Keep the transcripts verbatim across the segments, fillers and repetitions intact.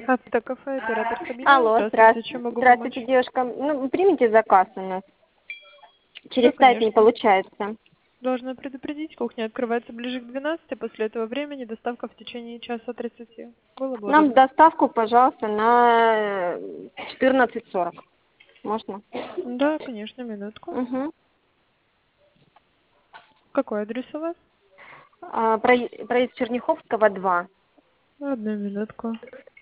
Автокафе, оператор Сабина. Алло, Здравствуйте, здравствуйте. чем могу помочь? Здравствуйте, девушка. Ну, примите заказ у нас. Да, Через сайт не конечно. получается. Должна предупредить, кухня открывается ближе к двенадцати, после этого времени доставка в течение часа тридцати. Было Нам благодарна. доставку, пожалуйста, на четырнадцать сорок. Можно? Да, конечно, минутку. Угу. Какой адрес у вас? А, проезд, проезд Черняховского, два. Одну минутку.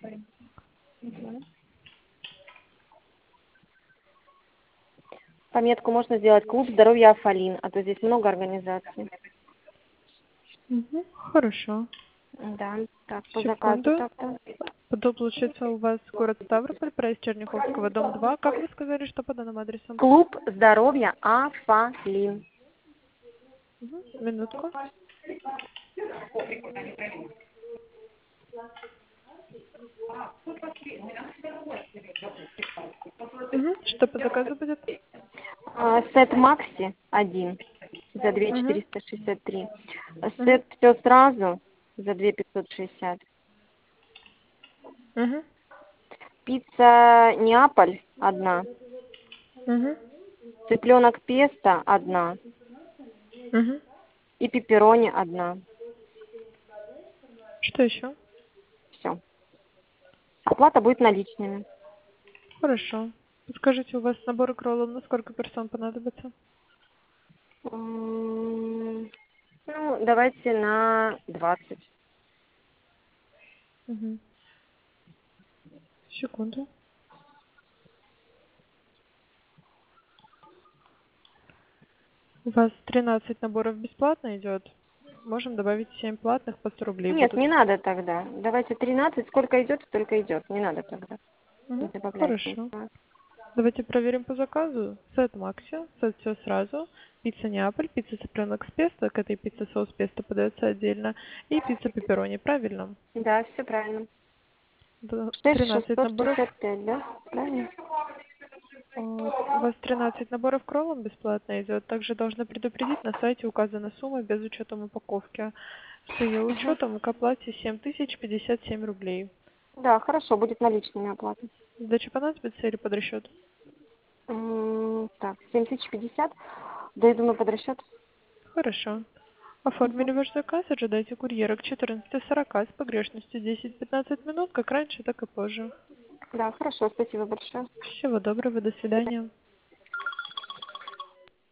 Пометку можно сделать клуб здоровья Афалин, а то здесь много организаций. Угу. Хорошо. Да, так, по заказу Секунду. так-то. Потом, получается, у вас город Ставрополь, проезд Черняховского, дом два. Как вы сказали, что по данному адресу? Клуб здоровья Афалин. Угу. Минутку. Угу. Что по заказу будет? А, сет Макси один за две Угу. четыреста шестьдесят три. Угу. Сет все сразу за две пятьсот шестьдесят. Угу. Пицца Неаполь одна. Угу. Цыпленок песто одна. Угу. И пепперони одна. Что еще? Все. Оплата будет наличными. Хорошо. Скажите, у вас набор кроллов на сколько персон понадобится? М, Ну, давайте на двадцать. Угу. Секунду. У вас тринадцать наборов бесплатно идет. Можем добавить семь платных, по сто рублей Нет, будут. не надо тогда. Давайте тринадцать. Сколько идет, столько идет. Не надо тогда. Не Угу. добавляйте. Хорошо. Давайте проверим по заказу. Сет Макси, сет все сразу. Пицца Неаполь, пицца цыпленок с песто, к этой пицце соус песто подается отдельно. И пицца пепперони, правильно? Да, все правильно. Да, Шесть тринадцать шестьсот наборов. шестьдесят пять, да? Правильно? А, У вас тринадцать наборов кроллом бесплатно идет. Также должна предупредить, на сайте указана сумма без учета упаковки. С ее Угу. учетом к оплате семь тысяч пятьдесят семь рублей. Да, хорошо, будет наличными оплата. Сдача понадобится или под расчет? М, Так, семь тысяч пятьдесят. Да, я думаю, под расчет. Хорошо. Угу. Оформили ваш заказ, ожидайте курьера к четырнадцати сорока с погрешностью десять-пятнадцать минут, как раньше, так и позже. Да, хорошо, спасибо большое. Всего доброго, до свидания.